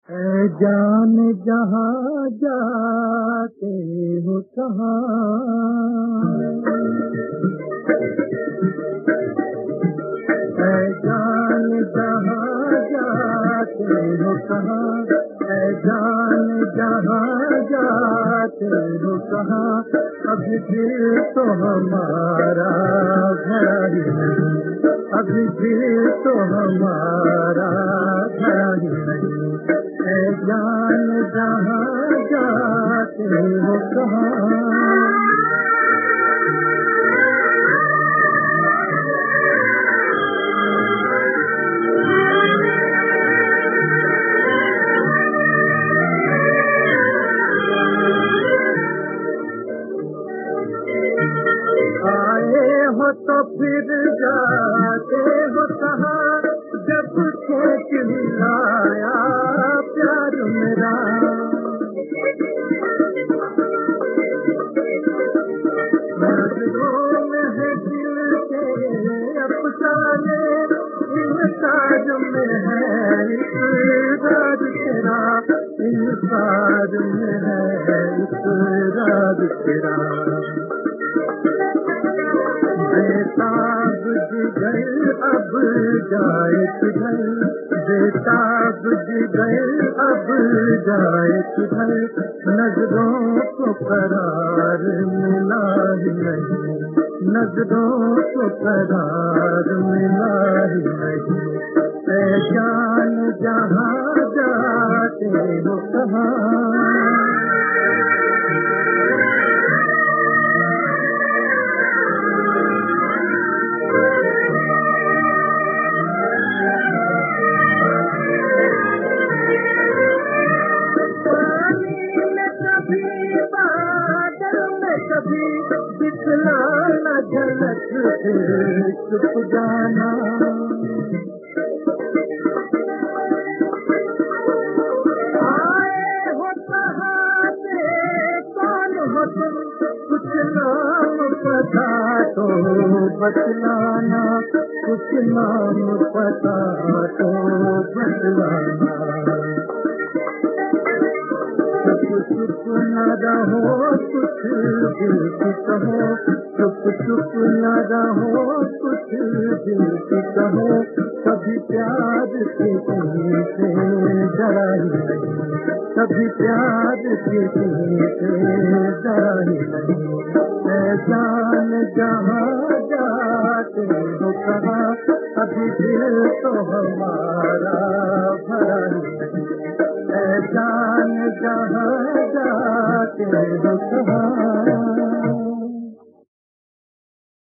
ऐ जान जहाँ जाते हो कहाँ, ऐ जान जहाँ जाते हो कहाँ, ऐ जान जहाँ जाते हो कहाँ, अभी फिर तो हमारा घर नहीं, अभी फिर तो हमारा घर नहीं। ऐ जान जहाँ जाते हो कहाँ। आए हो तो फिर जाते हो कहाँ, जब खेत मिलाया प्यार मेरा। नजरों में है दिल के अफसाने, इन साज में है इकरार तेरा, इन साज में है इकरार तेरा। बेताब जिगर अब जाए किधर, बेताब जिगर अब जाए किधर, नजरों को करार मिला ही नहीं, नजरों को करार मिला ही नहीं। ऐ जान जहाँ जाते हो कहाँ। कभी दिखलाना झलक से चुप जाना, आए हो कहाँ से कौन हो तुम, कुछ नाम पता तो बतलाना, कुछ नाम पता तो बतलाना। चुप न रहो कुछ दिल की कहो, चुप चुप न रहो कुछ दिल की कहो, कभी प्यार किसी से डरा ही नहीं, कभी प्यार किसी से डरा ही नहीं। ऐ जान जहाँ जाते हो कहाँ, अभी दिल तो हमारा भरा ही नहीं। ऐ जान जहाँ जाते हो कहाँ।